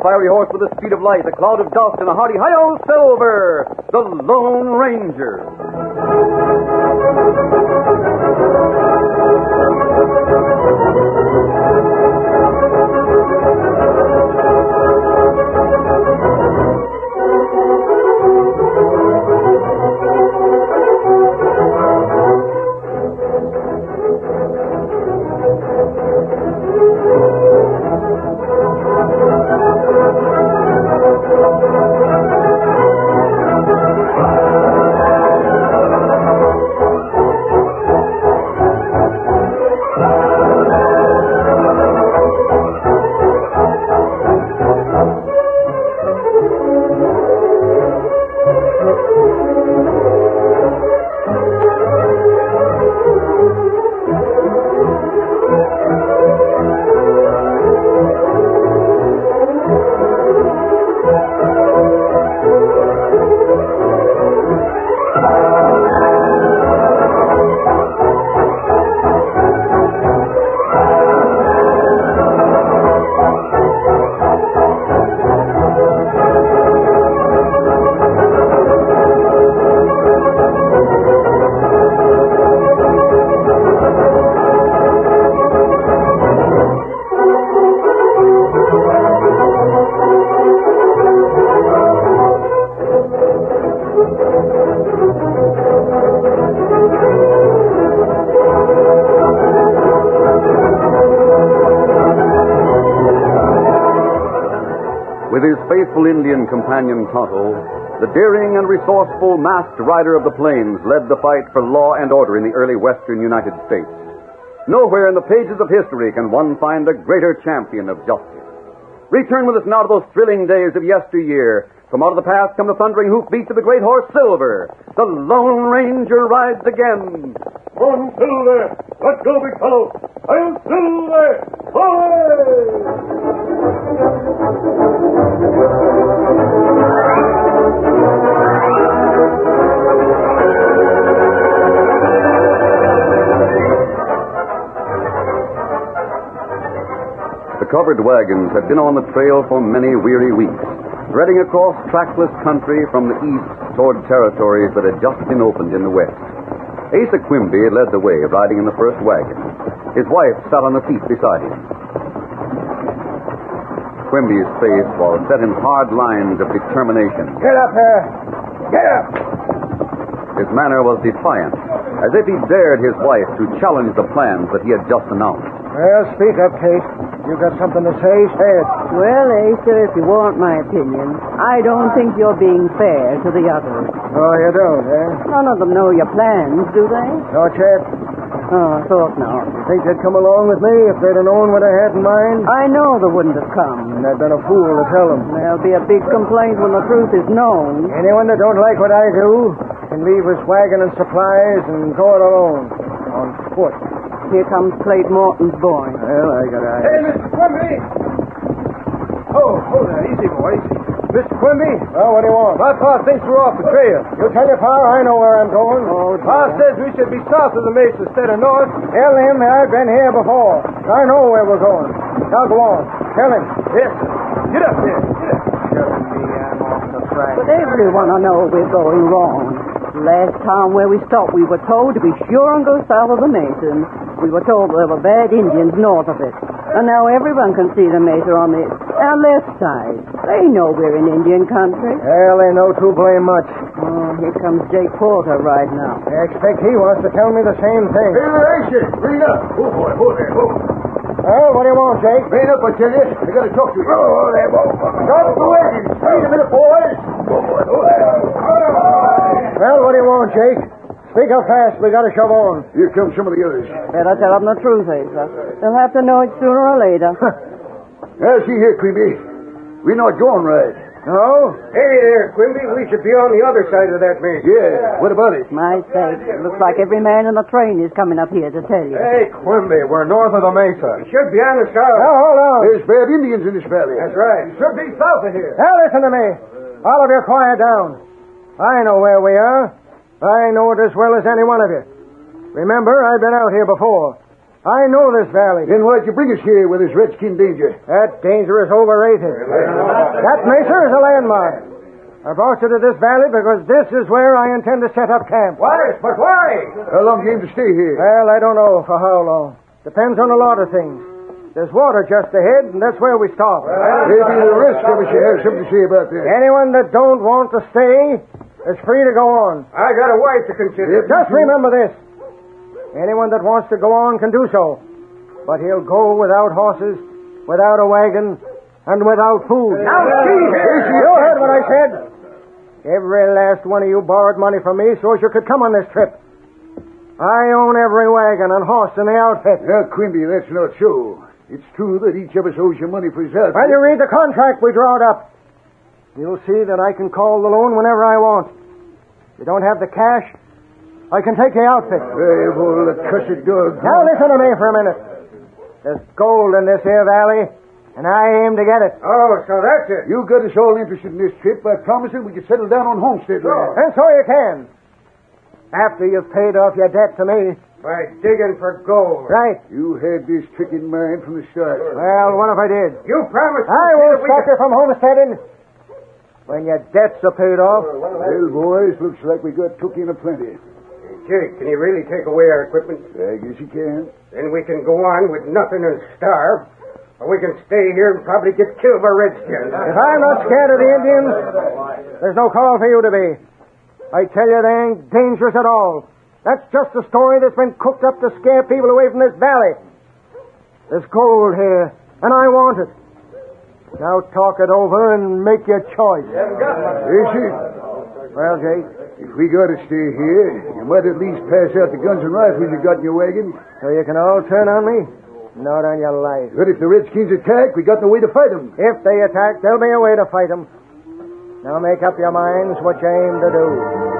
fiery horse with the speed of light, a cloud of dust, and a hearty hi-yo Silver, the Lone Ranger. With his faithful Indian companion Tonto, the daring and resourceful masked rider of the plains led the fight for law and order in the early western United States. Nowhere in the pages of history can one find a greater champion of justice. Return with us now to those thrilling days of yesteryear. From out of the past come the thundering hoofbeats of the great horse Silver. The Lone Ranger rides again. On, Silver! Let's go, big fellow! I'm Silver! The covered wagons had been on the trail for many weary weeks, threading across trackless country from the east toward territories that had just been opened in the west. Asa Quimby led the way, riding in the first wagon. His wife sat on the seat beside him. Quimby's face was set in hard lines of determination. Get up there! Get up! His manner was defiant, as if he dared his wife to challenge the plans that he had just announced. Well, speak up, Kate. You got something to say? Say it. Well, Asa, if you want my opinion, I don't think you're being fair to the others. Oh, you don't, eh? None of them know your plans, do they? No, chap. Oh, I thought not. You think they'd come along with me if they'd have known what I had in mind? I know they wouldn't have come. And I've been a fool to tell them. There'll be a big complaint when the truth is known. Anyone that don't like what I do can leave his wagon and supplies and go it alone. On foot. Here comes Clayton Morton's boy. Well, I got eyes. Hey, Mr. Quimby! Oh, hold there. Easy, boy. Easy. Mr. Quimby? Well, what do you want? My pa thinks we're off the trail. You tell your pa I know where I'm going. Oh, Pa says we should be south of the mesa instead of north. Tell him I've been here before. I know where we're going. Now go on. Tell him. Yes, sir. Get up there. Get up. Telling me I'm off the track. But everyone will know we're going wrong. Last time where we stopped, we were told to be sure and go south of the mesa. We were told there were bad Indians north of it. And now everyone can see the mesa on our left side. They know we're in Indian country. Well, they know too blame much. Oh, here comes Jake Porter right now. I expect he wants to tell me the same thing. Hey, bring it up. Oh, boy. Hold there. Hold. Well, what do you want, Jake? Bring it up, I tell you. I got to talk to you. Oh, there. Stop the wagon. Wait a minute, boys. Oh, boy. Hold there. Well, what do you want, Jake? Speak up fast. We got to shove on. Here come some of the others. Better tell them the truth, Asa. They'll have to know it sooner or later. Now, see here, Quimby. We're not going right. No? Hey there, Quimby. We should be on the other side of that mesa. Yeah. What about it? My sake, it looks like every man in the train is coming up here to tell you. Hey, Quimby, we're north of the mesa. We should be on the south. Now, hold on. There's bad Indians in this valley. That's right. We should be south of here. Now, listen to me. All of you quiet down. I know where we are. I know it as well as any one of you. Remember, I've been out here before. I know this valley. Then why'd you bring us here with this redskin danger? That danger is overrated. That mesa is a landmark. I brought you to this valley because this is where I intend to set up camp. Why? But why? How long do you aim to stay here? Well, I don't know for how long. Depends on a lot of things. There's water just ahead, and that's where we stop. Maybe the rest of us should have something to say about that. Anyone that don't want to stay is free to go on. I got a wife to consider. Just remember this. Anyone that wants to go on can do so. But he'll go without horses, without a wagon, and without food. Now, see here. You heard what I said. Every last one of you borrowed money from me so as you could come on this trip. I own every wagon and horse in the outfit. Now, Quimby, that's not so. It's true that each of us owes you money for his outfit. Well, you read the contract we drawed up. You'll see that I can call the loan whenever I want. If you don't have the cash, I can take the outfit. Hey, all the cussed dog. Now listen to me for a minute. There's gold in this here valley, and I aim to get it. Oh, so that's it. You got us all interested in this trip by promising we could settle down on homestead land. And so you can. After you've paid off your debt to me. By digging for gold. Right. You had this trick in mind from the start. Well, what if I did? You promised. I won't stop you from homesteading. When your debts are paid off. Well, boys, looks like we got took in a plenty. Jake, can you really take away our equipment? I guess you can. Then we can go on with nothing and starve. Or we can stay here and probably get killed by redskins. If I'm not scared of the Indians, there's no call for you to be. I tell you, they ain't dangerous at all. That's just a story that's been cooked up to scare people away from this valley. There's gold here, and I want it. Now talk it over and make your choice. Is it? Well, Jake? If we got to stay here, you might at least pass out the guns and rifles you got in your wagon. So you can all turn on me? Not on your life. But if the redskins attack, we got no way to fight them. If they attack, there'll be a way to fight them. Now make up your minds what you aim to do.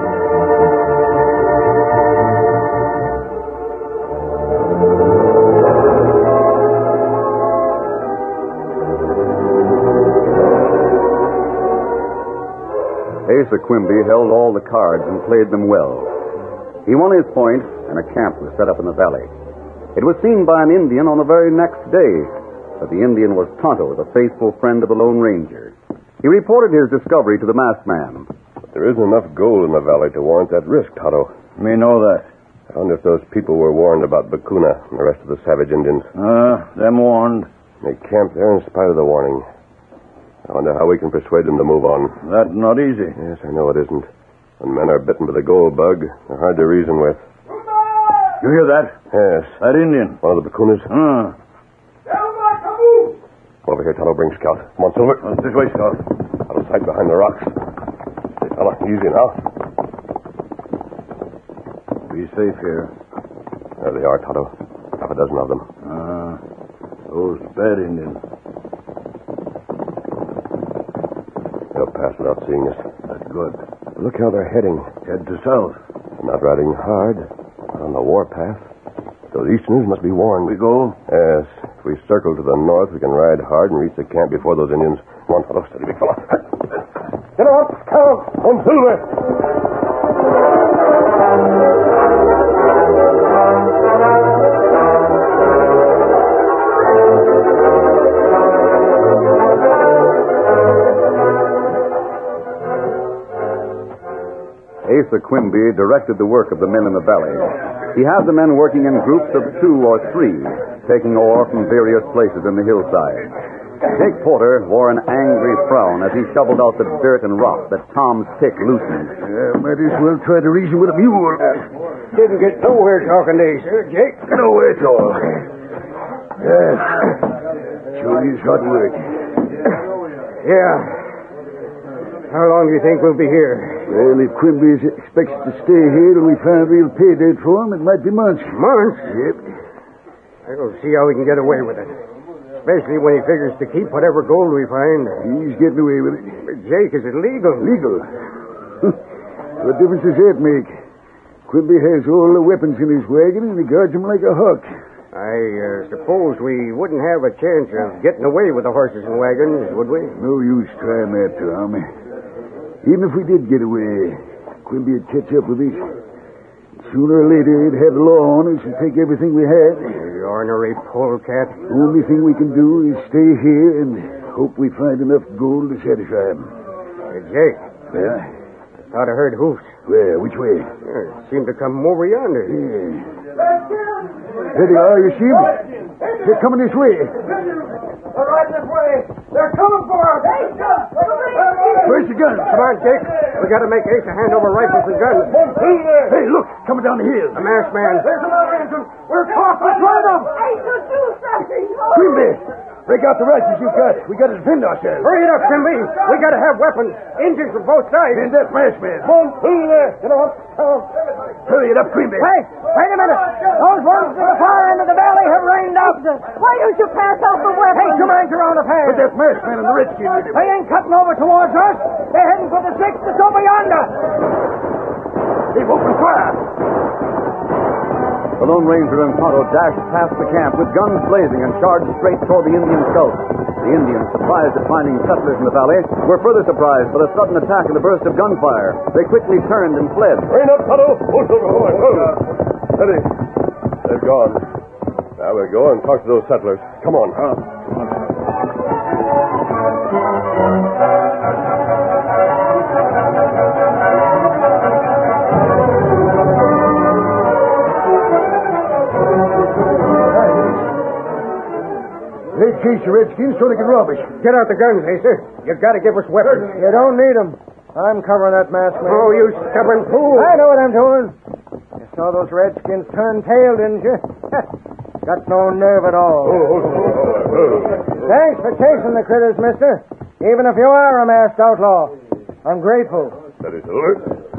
Asa Quimby held all the cards and played them well. He won his point, and a camp was set up in the valley. It was seen by an Indian on the very next day that the Indian was Tonto, the faithful friend of the Lone Ranger. He reported his discovery to the masked man. But there isn't enough gold in the valley to warrant that risk, Tonto. Me know that. I wonder if those people were warned about Bakuna and the rest of the savage Indians. Them warned. They camped there in spite of the warning. I wonder how we can persuade them to move on. That's not easy. Yes, I know it isn't. When men are bitten by the gold bug, they're hard to reason with. You hear that? Yes. That Indian. One of the Bakunas. Over here, Tonto, bring Scout. Come on, Silver. This way, Scout. Out of sight behind the rocks. Hey, fella, easy now. Be safe here. There they are, Tonto. Half a dozen of them. Those bad Indians. They'll pass without seeing us. That's good. Look how they're heading. Head to south. Not riding hard. Not on the warpath. Those Easterners must be warned. We go? Yes. If we circle to the north, we can ride hard and reach the camp before those Indians. Come on, fellow. Steady, big fella. Get up, Scout. On, Silver. Asa Quimby directed the work of the men in the valley. He had the men working in groups of 2 or 3, taking ore from various places in the hillside. Jake Porter wore an angry frown as he shoveled out the dirt and rock that Tom's pick loosened. Might as well try to reason with a mule. Didn't get nowhere talking to you, Jake. No, at all. Sure is hard work. Yeah. How long do you think we'll be here? Well, if Quimby expects to stay here till we find a real pay date for him, it might be months. Months? Yep. I don't see how we can get away with it. Especially when he figures to keep whatever gold we find. He's getting away with it. But, Jake, is it legal? Legal? What difference does that make? Quimby has all the weapons in his wagon, and he guards them like a hawk. I suppose we wouldn't have a chance of getting away with the horses and wagons, would we? No use trying that, Tom. Even if we did get away, Quimby would catch up with us. Sooner or later, it'd have the law on us and take everything we had. You ornery polecat. Only thing we can do is stay here and hope we find enough gold to satisfy them. Hey, Jake. Yeah? Thought I heard hoofs. Where? Which way? It seemed to come over yonder. Yeah. There they are, you see them? They're coming this way. They're right this way. They're coming for us. Where's the guns? Come on, Jake. We got to make Asa hand over rifles and guns. Hey, look, coming down the hill. The masked man. There's another engine. We're caught. Let's run them. Asa, do something. Green Bay, break out the rifles you got. We got to defend ourselves. Hurry it up, Timmy. We got to have weapons. Engines from both sides. And that masked man. Get up. Hurry it up, Green Bay. Hey, wait a minute. Those ones to the far end of the valley have rained up. Why don't you pass out the weapons? Hey, two minds around the pass. Put that masked man and the redskin with him. They ain't cutting over towards us. They're heading for the six that's over yonder. They've opened fire. The Lone Ranger and Tonto dashed past the camp with guns blazing and charged straight toward the Indian scouts. The Indians, surprised at finding settlers in the valley, were further surprised by the sudden attack and the burst of gunfire. They quickly turned and fled. Rain up, Tonto! Steady. They're gone. Now we'll go and talk to those settlers. Come on. They chase the redskins so they can rob us. Get out the guns, Asa. You got to give us weapons. You don't need them. I'm covering that masked man. Oh, you stubborn fool. I know what I'm doing. You saw those redskins turn tail, didn't you? Got no nerve at all. Thanks for chasing the critters, mister. Even if you are a masked outlaw. I'm grateful. Steady, Silver.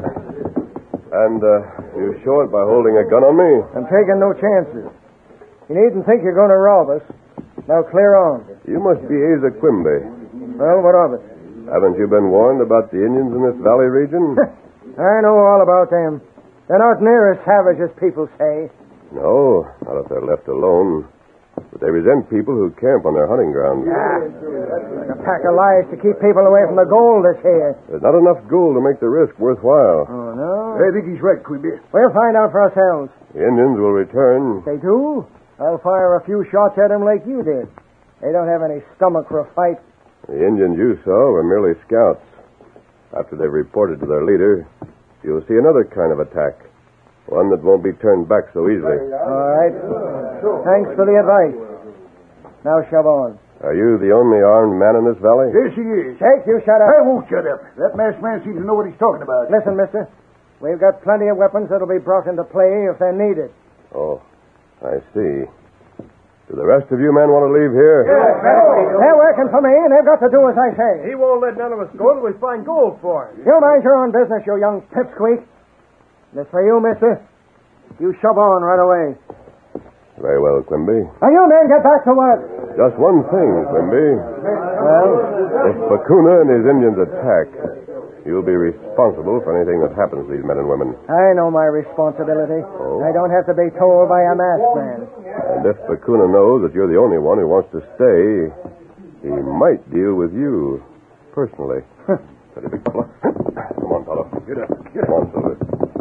And you show it by holding a gun on me. I'm taking no chances. You needn't think you're going to rob us. Now clear on. You must be Asa Quimby. Well, what of it? Haven't you been warned about the Indians in this valley region? I know all about them. They're not near as savage as people say. No, not if they're left alone. But they resent people who camp on their hunting grounds. Like a pack of lies to keep people away from the gold that's here. There's not enough gold to make the risk worthwhile. Oh, no? I think he's right, Quimby. We'll find out for ourselves. The Indians will return. If they do, I'll fire a few shots at them like you did. They don't have any stomach for a fight. The Indians you saw were merely scouts. After they've reported to their leader, you'll see another kind of attack. One that won't be turned back so easily. All right. Thanks for the advice. Now shove on. Are you the only armed man in this valley? Yes, he is. Jake, you shut up. I won't shut up. That masked man seems to know what he's talking about. Listen, mister. We've got plenty of weapons that'll be brought into play if they're needed. Oh, I see. Do the rest of you men want to leave here? They're working for me, and they've got to do as I say. He won't let none of us go till we find gold for him. You mind your own business, you young pipsqueak. This for you, mister. You shove on right away. Very well, Quimby. Now, you men get back to work. Just one thing, Quimby. Well, If Bakuna and his Indians attack, you'll be responsible for anything that happens to these men and women. I know my responsibility. Oh. I don't have to be told by a masked man. And if Bakuna knows that you're the only one who wants to stay, he might deal with you personally. Steady, big fella. Come on, fellow. Get up. Come on, Silver.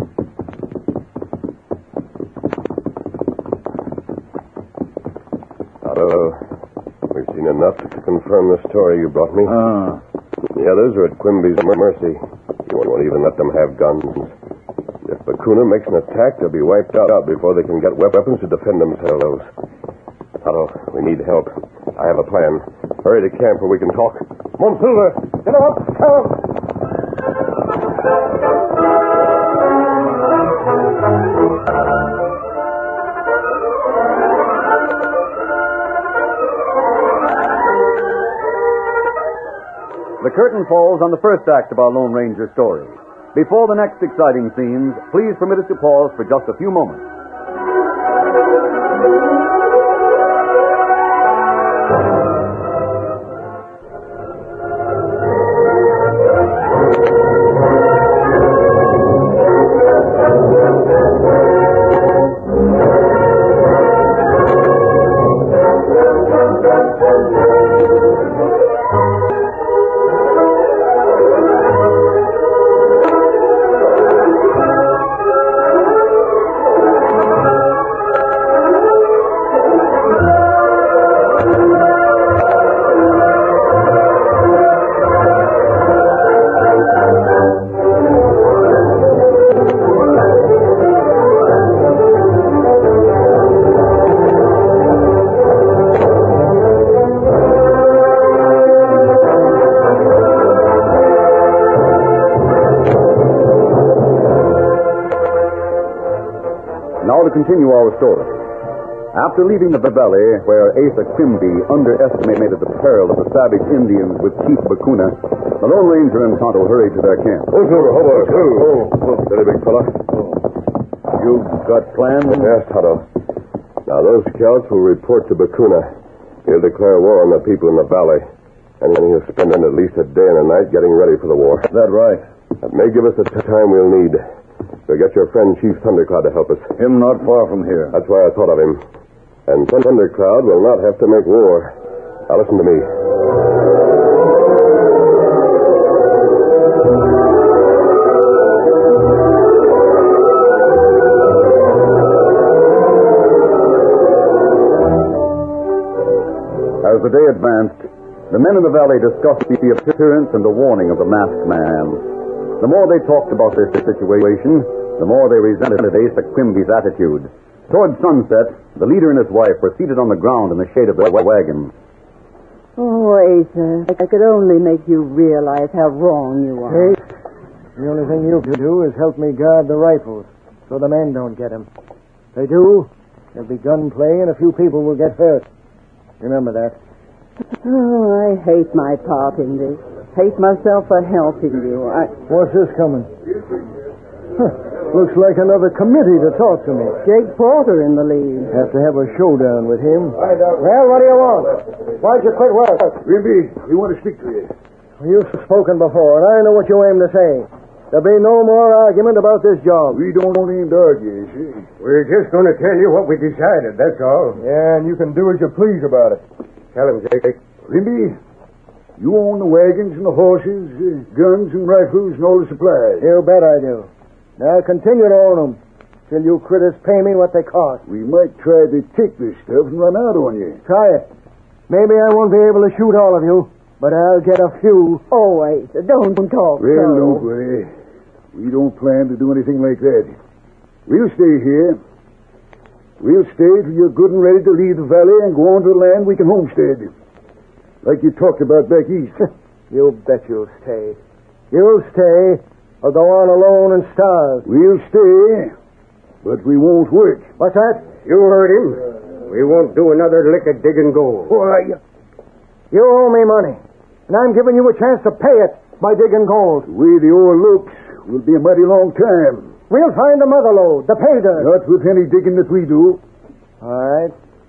We've seen enough to confirm the story you brought me. The others are at Quimby's mercy. You won't even let them have guns. If Bakuna makes an attack, they'll be wiped out before they can get weapons to defend themselves. Tonto, we need help. I have a plan. Hurry to camp where we can talk. Come on, Silver. Get up. Come. The curtain falls on the first act of our Lone Ranger story. Before the next exciting scenes, please permit us to pause for just a few moments. continue our story. After leaving the valley where Asa Quimby underestimated the peril of the savage Indians with Chief Bakuna, the Lone Ranger and Tonto hurried to their camp. Oh, steady, big fella. You got plans? Yes, Tonto. Now, those scouts will report to Bakuna. He'll declare war on the people in the valley. And then he'll spend at least a day and a night getting ready for the war. Is that right? That may give us the time we'll need. We'll get your friend Chief Thundercloud to help us. Him not far from here. That's why I thought of him. And Thundercloud will not have to make war. Now listen to me. As the day advanced, the men in the valley discussed the appearance and the warning of the masked man. The more they talked about this situation, the more they resented Asa Quimby's attitude. Toward sunset, the leader and his wife were seated on the ground in the shade of the wagon. Oh, Asa, I could only make you realize how wrong you are. Hey, the only thing you can do is help me guard the rifles so the men don't get them. If they do, there'll be gunplay and a few people will get hurt. Remember that. Oh, I hate my part in this. Hate myself for helping you. What's this coming? Looks like another committee to talk to me. Jake Porter in the lead. Have to have a showdown with him. Well, what do you want? Why'd you quit work? Quimby, we want to speak to you. You've spoken before, and I know what you aim to say. There'll be no more argument about this job. We don't aim to argue, you see. We're just going to tell you what we decided, that's all. Yeah, and you can do as you please about it. Tell him, Jake. Quimby, you own the wagons and the horses, guns and rifles and all the supplies. You bet I do. Now continue to own them till you critters pay me what they cost. We might try to take this stuff and run out on you. Try it. Maybe I won't be able to shoot all of you, but I'll get a few. Oh, Asa, don't talk Well, so. nobody. We don't plan to do anything like that. We'll stay here. We'll stay till you're good and ready to leave the valley and go on to the land we can homestead. Like you talked about back east. You bet you'll stay. You'll stay or go on alone and starve. We'll stay, but we won't work. What's that? You heard him. We won't do another lick of digging gold. Why, you owe me money, and I'm giving you a chance to pay it by digging gold. The way the ore looks will be a mighty long time. We'll find the mother lode, the pay dirt. Not with any digging that we do. All right.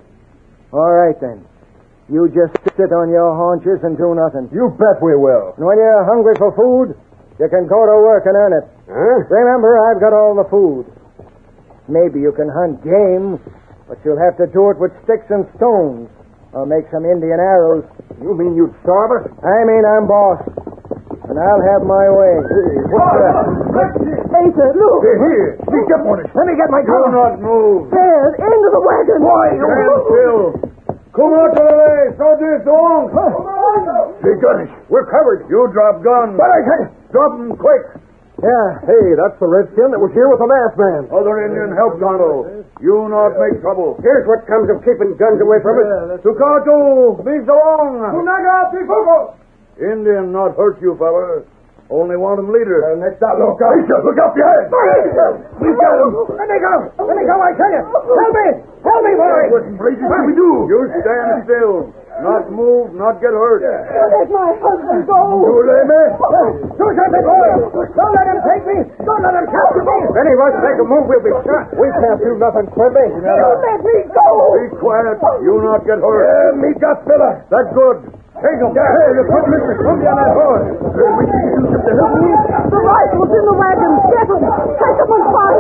All right, then. You just sit on your haunches and do nothing. You bet we will. And when you're hungry for food, you can go to work and earn it. Huh? Remember, I've got all the food. Maybe you can hunt game, but you'll have to do it with sticks and stones, or make some Indian arrows. You mean you'd starve us? I mean, I'm boss, and I'll have my way. What's that? Asa, look. Here, sneak up on us. Let me get my gun. Do not move. There, into the wagon. Stand still. Come out to the way. Soldiers, don't. They got us. We're covered. You drop guns. But I can't. Drop them quick. Yeah, hey, that's the redskin that was here with the masked man. Other Indian, help Tonto. You not make trouble. Here's what comes of keeping guns away from us. Tukato, be so long. Kunaga, Tifuko. Indian not hurt you, fella. Only want him leader. Next out, look out. Look up your head. We got him. Let me go. Let me go, I tell you. Help me. Help me, boy. What in blazes do we do? You stand still. Not move, not get hurt. Let my husband go. You lay me? Do something, boy. Don't let him take me. Don't let him capture me. If any of us make a move, we'll be shot. We can't do nothing, Quimby. Let me go. Be quiet. You not get hurt. Me got filler. That's good. Take him. Hey, the public is from behind that horse. We can do something to help you. The rifle's in the wagon. Get him. Take him and fight.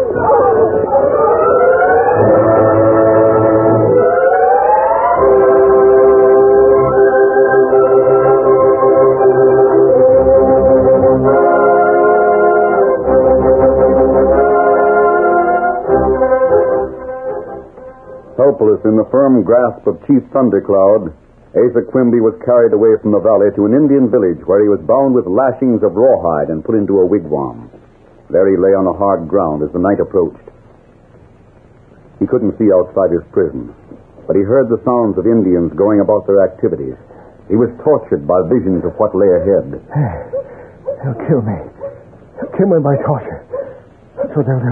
Helpless in the firm grasp of Chief Thundercloud, Asa Quimby was carried away from the valley to an Indian village where he was bound with lashings of rawhide and put into a wigwam. There he lay on the hard ground as the night approached. He couldn't see outside his prison, but he heard the sounds of Indians going about their activities. He was tortured by visions of what lay ahead. They'll kill me. They'll kill me by torture. That's what they'll do.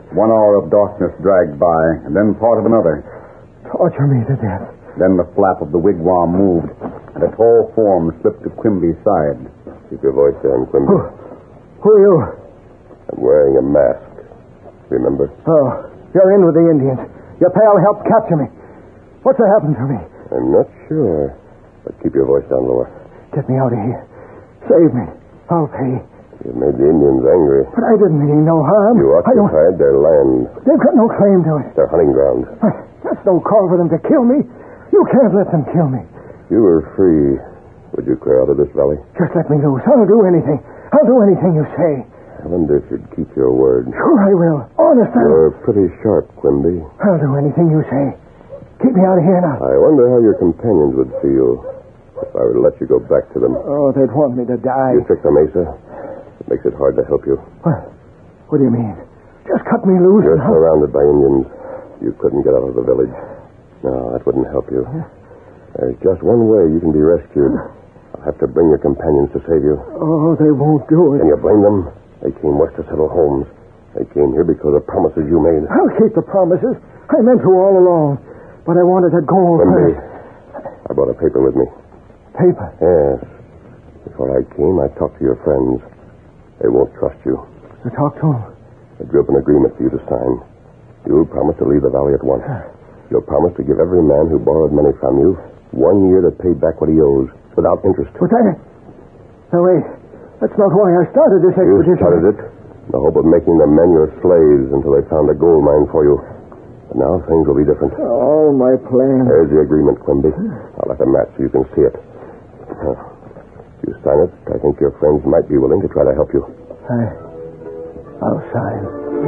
1 hour of darkness dragged by, and then part of another. Torture me to death. Then the flap of the wigwam moved, and a tall form slipped to Quimby's side. Keep your voice down, Quimby. Who are you? I'm wearing a mask. Remember? Oh, you're in with the Indians. Your pal helped capture me. What's happened to me? I'm not sure. But keep your voice down lower. Get me out of here. Save me. I'll pay. You've made the Indians angry. But I didn't mean no harm. You occupied their land. They've got no claim to it. Their hunting ground. That's no call for them to kill me. You can't let them kill me. If you were free, would you clear out of this valley? Just let me loose. I'll do anything. I'll do anything you say. I wonder if you'd keep your word. Sure I will. Honest, You're pretty sharp, Quimby. I'll do anything you say. Keep me out of here now. I wonder how your companions would feel if I were to let you go back to them. Oh, they'd want me to die. You tricked them, Asa. It makes it hard to help you. What do you mean? Just cut me loose. You're surrounded by Indians. You couldn't get out of the village. No, that wouldn't help you. There's just one way you can be rescued. I'll have to bring your companions to save you. Oh, they won't do it. Can you blame them? They came west to settle homes. They came here because of promises you made. I'll keep the promises. I meant to all along. But I wanted that gold Quimby, first. I brought a paper with me. Paper? Yes. Before I came, I talked to your friends. They won't trust you. You talked to them? I drew up an agreement for you to sign. You'll promise to leave the valley at once. You'll promise to give every man who borrowed money from you 1 year to pay back what he owes, without interest. But that... Now, wait. That's not why I started this expedition. You started it in the hope of making the men your slaves until they found a gold mine for you. But now things will be different. Oh, my plan. There's the agreement, Quimby. I'll light a match so you can see it. If you sign it, I think your friends might be willing to try to help you. I'll sign.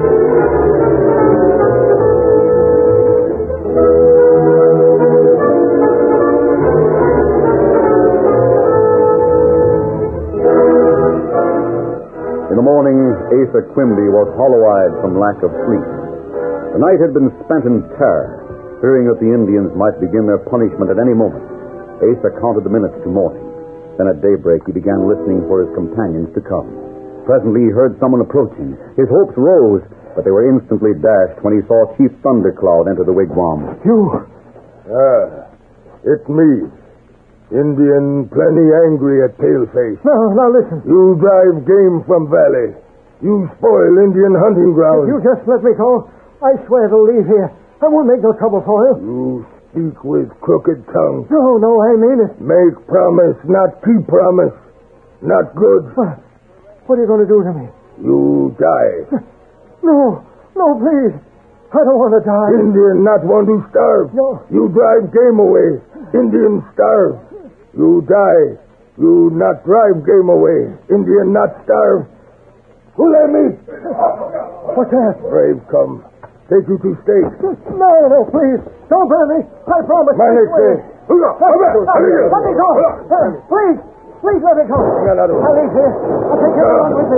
In the morning, Asa Quimby was hollow-eyed from lack of sleep. The night had been spent in terror, fearing that the Indians might begin their punishment at any moment. Asa counted the minutes to morning. Then at daybreak, he began listening for his companions to come. Presently, he heard someone approaching. His hopes rose, but they were instantly dashed when he saw Chief Thundercloud enter the wigwam. You? It's me. Indian plenty angry at Paleface. Now listen. You drive game from valley. You spoil Indian hunting ground. If you just let me go, I swear to leave here. I won't make no trouble for you. You speak with crooked tongue. No, I mean it. Make promise, not keep promise. Not good. What are you going to do to me? You die. No, please. I don't want to die. Indian not want to starve. No. You drive game away. Indian starve. You die. You not drive game away. Indian not starve. Who let me? What's that? Brave come. Take you to state. No, please. Don't burn me. I promise. My next day. Let me go. Please let me go. I'll leave here. I'll take everyone with me.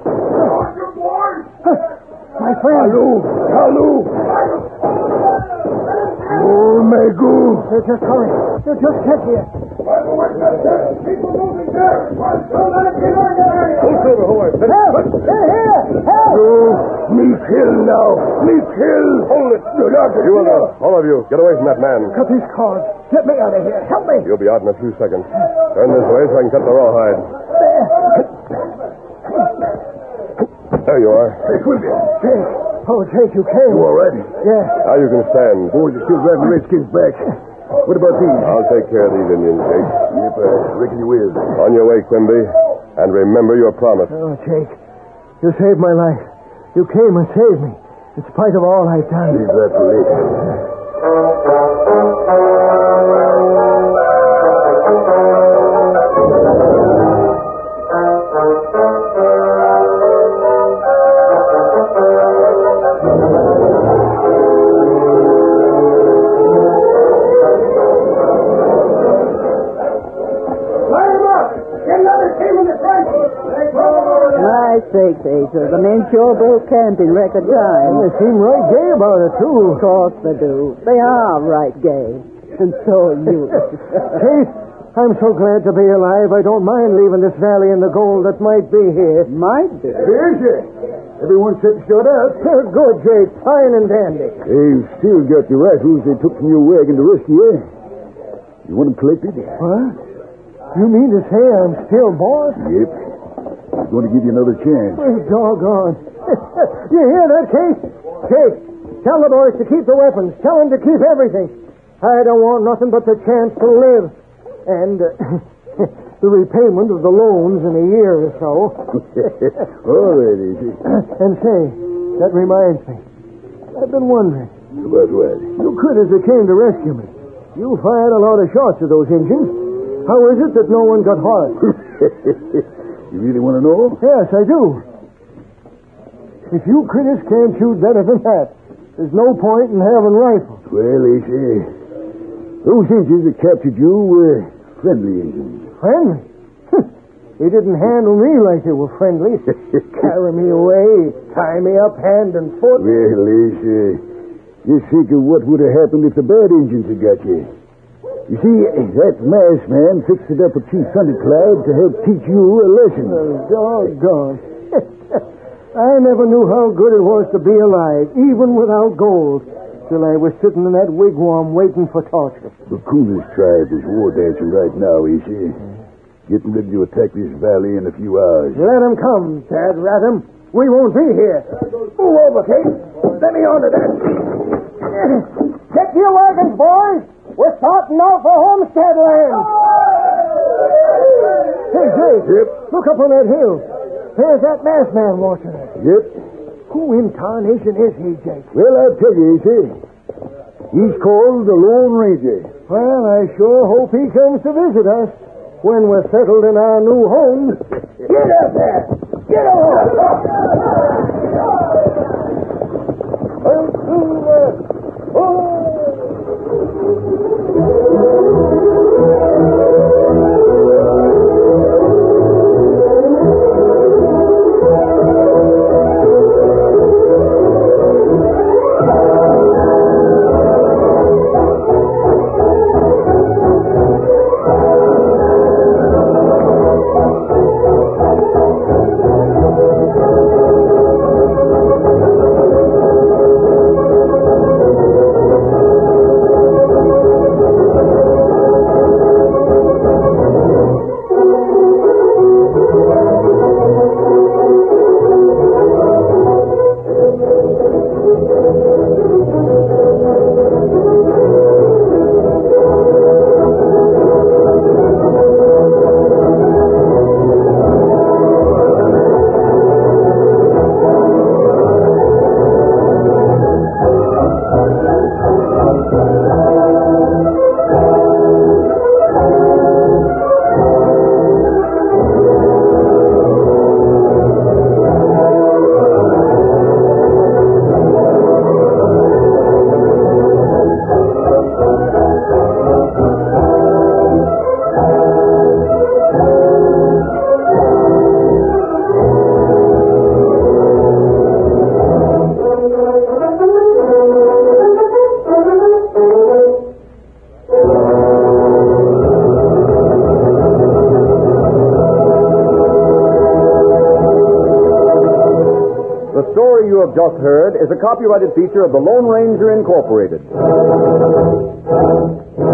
My friend. Halu. Oh, Megu. They're just coming. They're just get here. People moving there. Help! They're here! Help! Meet Hill now. Meet Hill. Hold it. You alone. All of you, get away from that man. Cut these cords. Get me out of here. Help me. You'll be out in a few seconds. Turn this way so I can cut the rawhide. There you are. Jake. Oh, Jake, you came. You all right? Yeah. Now you can stand. Boys are still driving the Redskins back. What about these? I'll take care of these Indians, Jake. Yep, I reckon you will. On your way, Quimby. And remember your promise. Oh, Jake, you saved my life. You came and saved me, in spite of all I've done. Leave that for later. Sakes, Asa. The men sure broke camp in record time. They seem right gay about it, too. Of course they do. They are right gay. And so are you. Kate, I'm so glad to be alive, I don't mind leaving this valley and the gold that might be here. Might be. Here's it. Everyone set shut out. Good, Jake. Fine and dandy. They've still got the rifles they took from your wagon to rescue you. You want them collected? What? You mean to say I'm still boss? Yep. I'm going to give you another chance. Oh, doggone. You hear that, Kate? Jake, tell the boys to keep the weapons. Tell them to keep everything. I don't want nothing but the chance to live. And the repayment of the loans in a year or so. All right, easy. And say, that reminds me. I've been wondering. About what? You critters that came to rescue me. You fired a lot of shots at those Indians. How is it that no one got hurt? You really want to know? Yes, I do. If you critters can't shoot better than that, there's no point in having rifles. Well, easy. Those Indians that captured you were friendly Indians. Friendly? They didn't handle me like they were friendly. Carry me away, tie me up hand and foot. Well, easy. Just think of what would have happened if the bad Indians had got you. You see, that masked man fixed it up with Chief Thundercloud to help teach you a lesson. Oh, doggone. I never knew how good it was to be alive, even without gold, till I was sitting in that wigwam waiting for torture. The Coolest tribe is war dancing right now, Ishi. Getting ready to attack this valley in a few hours. Let them come, Tad Ratham. We won't be here. Move over, Kate. Let me onto that. Get to your wagons, boys. We're starting out for homestead land. Hey, Jake. Yep. Look up on that hill. There's that masked man watching us. Yep. Who in tarnation is he, Jake? Well, I'll tell you, Ishi. He's called the Lone Ranger. Well, I sure hope he comes to visit us when we're settled in our new home. Get up there. Get over. You have just heard is a copyrighted feature of the Lone Ranger Incorporated.